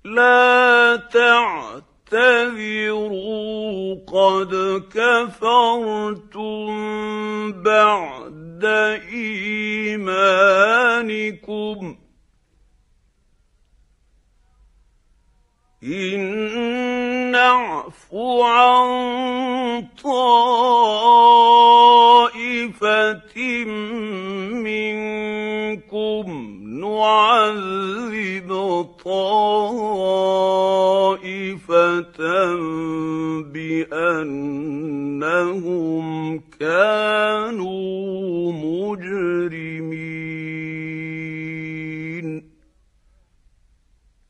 لا تعتذروا قد كفرتم بعد إيمانكم إن نعف عن طائفة منكم نعذب طائفة بأنهم كانوا مجرمين.